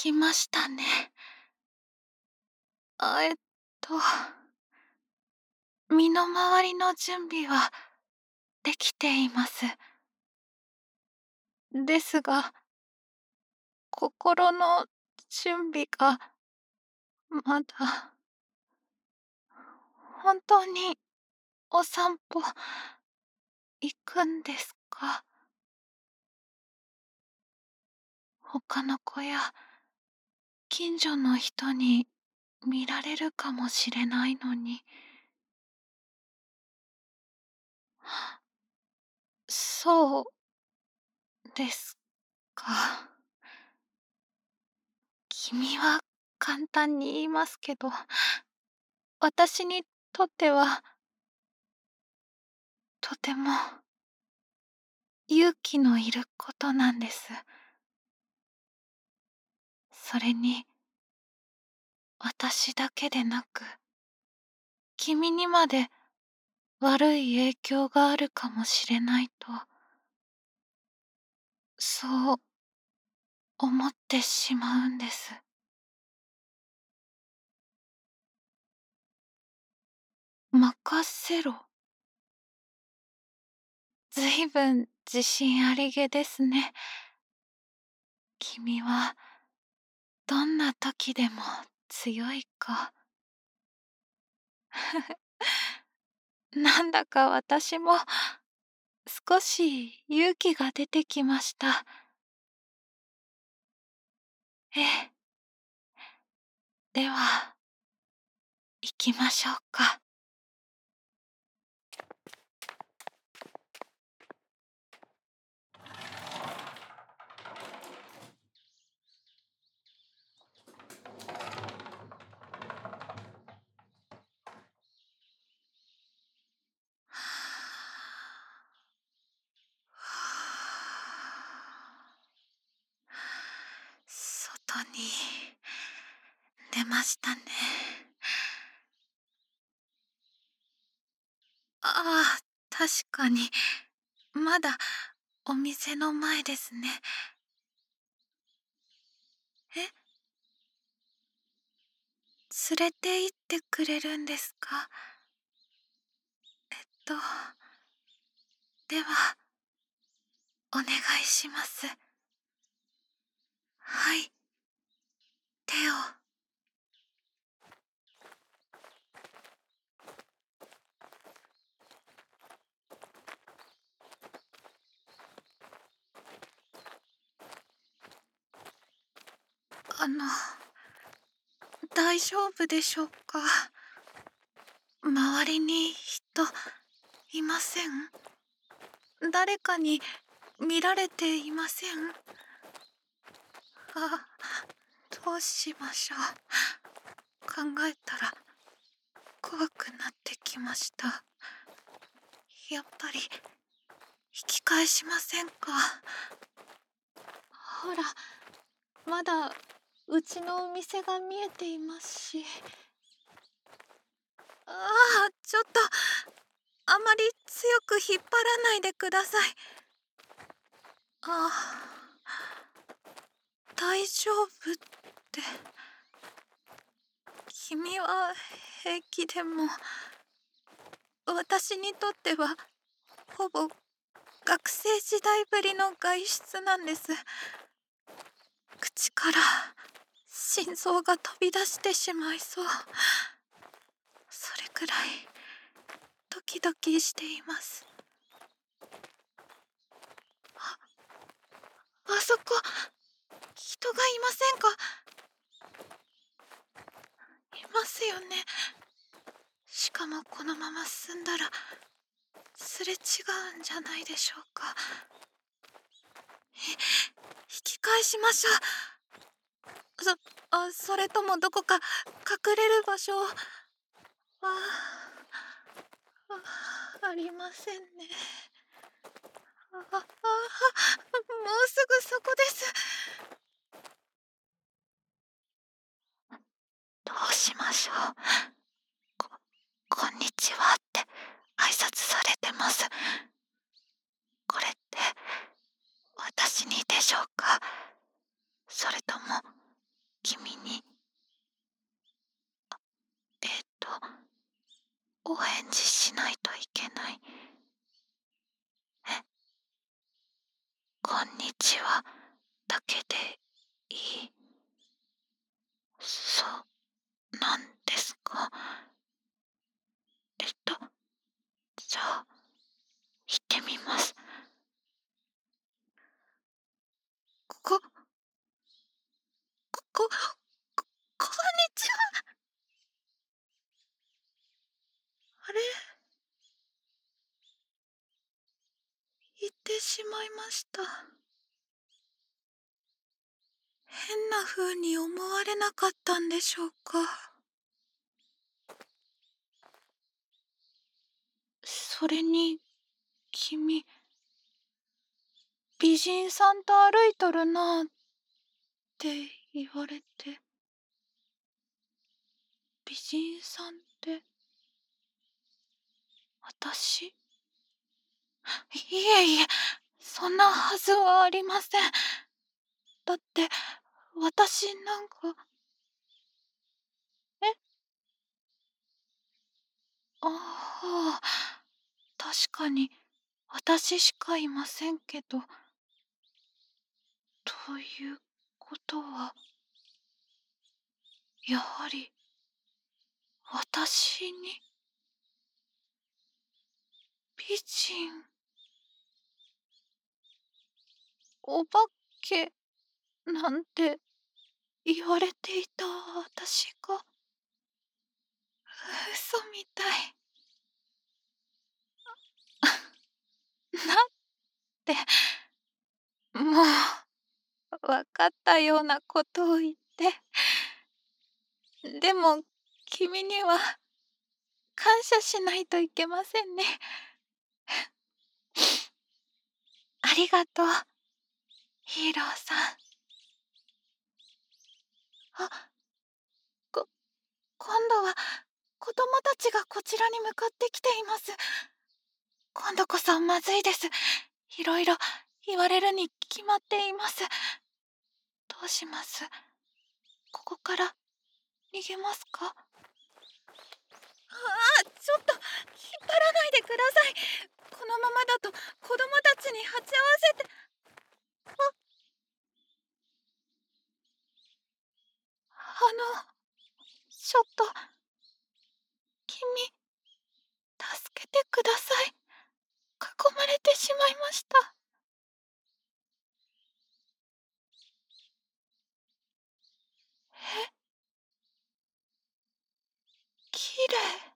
来ましたね。あ、身の回りの準備はできています。ですが、心の準備がまだ。本当にお散歩行くんですか？他の子や近所の人に見られるかもしれないのに。そうですか。君は簡単に言いますけど、私にとってはとても勇気のいることなんです。それに私だけでなく、君にまで悪い影響があるかもしれないと、そう思ってしまうんです。任せろ。ずいぶん自信ありげですね。君はどんな時でも強い子。なんだか私も少し勇気が出てきました。ええ。では、行きましょうか。外に出ましたね。ああ、確かに、まだお店の前ですね。え、連れて行ってくれるんですか？と、では、お願いします。はい、手を。あの、大丈夫でしょうか？周りに人いません？誰かに見られていません？あ、どうしましょう。考えたら怖くなってきました。やっぱり引き返しませんか？ほら、まだうちのお店が見えていますし。ああ、ちょっとあまり強く引っ張らないでください。ああ、大丈夫って。君は平気でも、私にとってはほぼ学生時代ぶりの外出なんです。口から心臓が飛び出してしまいそう。それくらいドキドキしています。あそこ、人がいませんか？いますよね。しかもこのまま進んだらすれ違うんじゃないでしょうか。引き返しましょう。それともどこか隠れる場所はありませんね。もうすぐそこです。どうしましょう。こんにちはって挨拶されてます。これって私にでしょうか？それとも君にえっとお返事しないといけない。こんにちはだけでいい？そうなんですか。じゃあ行ってみます。こんにちは。あれ、行ってしまいました。変な風に思われなかったんでしょうか。それに君、美人さんと歩いとるなあって言われて。美人さんって私？いえいえ、そんなはずはありません。だって私なんか。えああ、確かに私しかいませんけど。ということは、やはり私に美人、お化けなんて言われていた私が嘘みたい。なんて、もう分かったようなことを言って。でも君には感謝しないといけませんね。ありがとう、ヒーローさん。あ、今度は子供たちがこちらに向かってきています。今度こそまずいです。いろいろ言われるに決まっています。どうします？ここから逃げますか？ちょっと引っ張らないでください。このままだと子供たちに鉢合わせて。ちょっと君、助けてください。囲まれてしまいました。え、綺麗。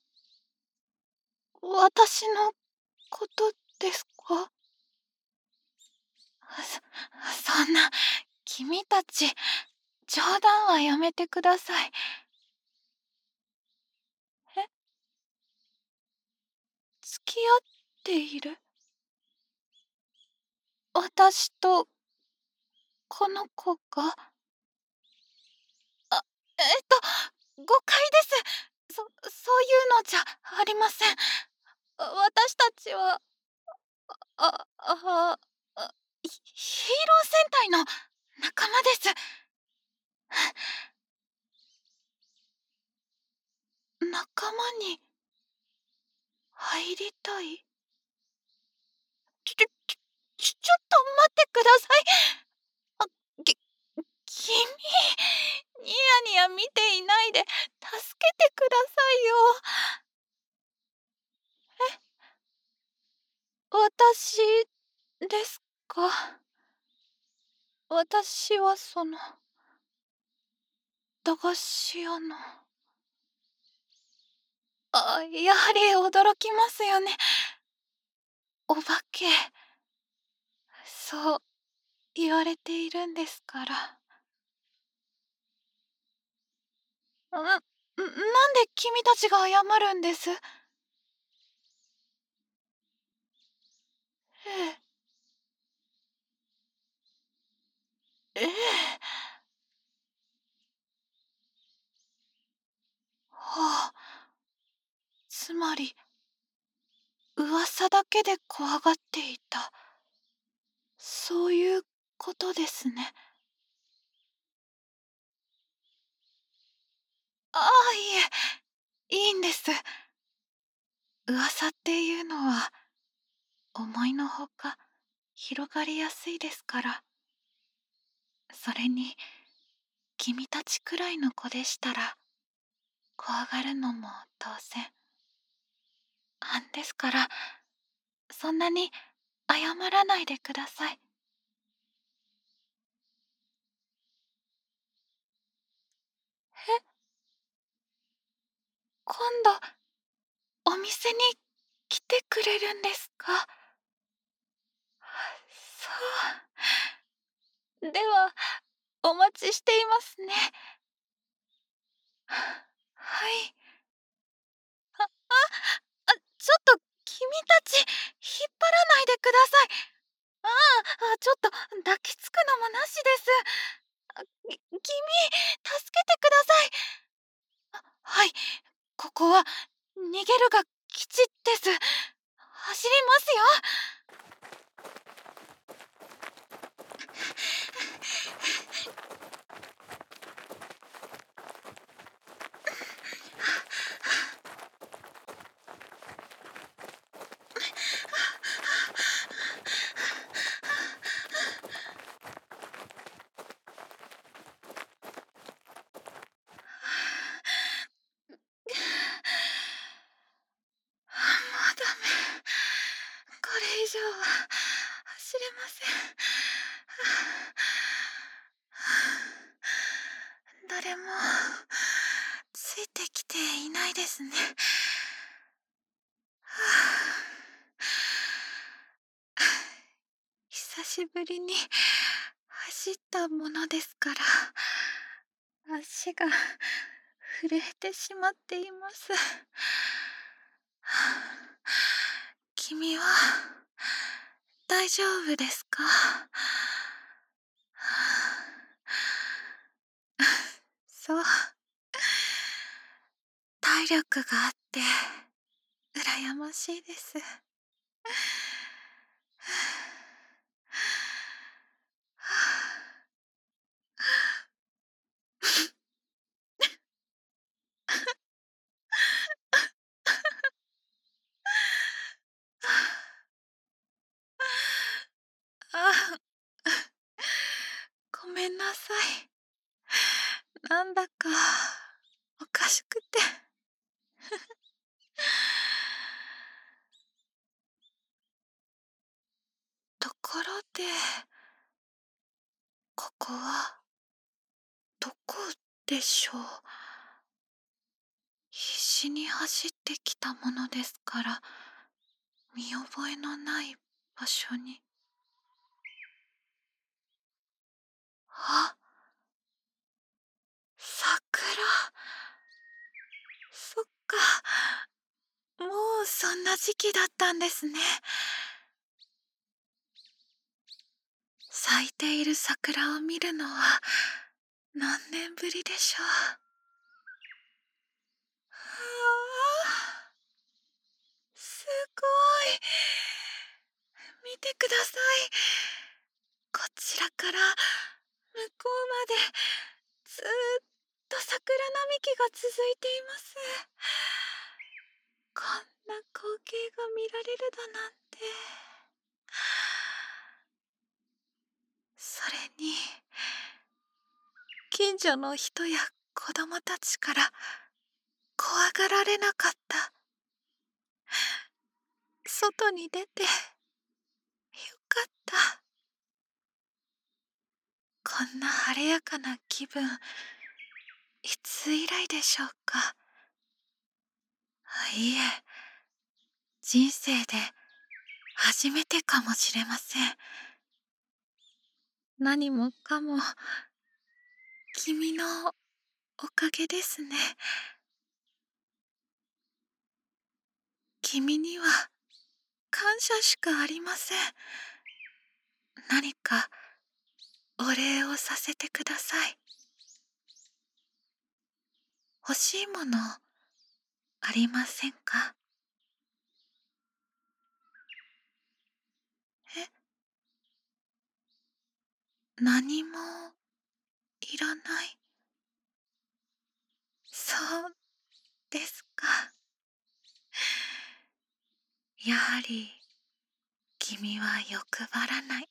私のことですか？そんな、君たち冗談はやめてください。え、付き合っている？私とこの子が？あ、誤解です。そういうのじゃありません。私たちは、あ、あ、ヒーロー戦隊の仲間です。仲間に入りたい？ちょっと待ってください。あ、君、ニヤニヤ見ていないで助けてくださいよ。私ですか？私は駄菓子屋の。やはり驚きますよね。お化け、そう言われているんですから。なんで君たちが謝るんです？ええ、ええ。はあ、つまり噂だけで怖がっていた、そういうことですね。 ああ、いえ、いいんです。噂っていうのは思いのほか広がりやすいですから。それに君たちくらいの子でしたら怖がるのも当然ですから、そんなに謝らないでください。え、今度お店に来てくれるんですか？そう。では、お待ちしていますね。はい。ちょっと君たち、引っ張らないでください。ちょっと抱きつくのもなしです。君、助けてください。はい、ここは逃げるが吉です。走りますよ。もうダメ。これ以上は走れません。誰もついてきていないですね。久しぶりに走ったものですから足が震えてしまっています。君は大丈夫ですか？そう、体力があって羨ましいです。あ、ごめんなさい。なんだかおかしくて。ところで、ここはどこでしょう？必死に走ってきたものですから見覚えのない場所に。あ、桜。そっか、もうそんな時期だったんですね。咲いている桜を見るのは何年ぶりでしょう。あ、すごい。見てください。こちらから向こうまでずーっと桜並木が続いています。こんな光景が見られるだなんて。それに近所の人や子供たちから怖がられなかった。外に出てよかった。こんな晴れやかな気分、いつ以来でしょうか。いいえ、人生で初めてかもしれません。何もかも君のおかげですね。君には感謝しかありません。何かお礼をさせてください。欲しいものありませんか？え、何もいらない。 そうですか。やはり君は欲張らない。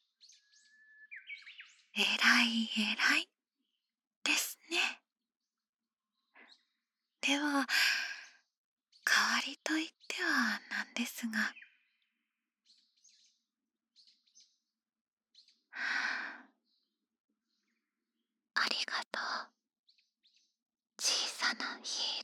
えらいえらいですね。では代わりと言ってはなんですが、ありがとう、小さなヒ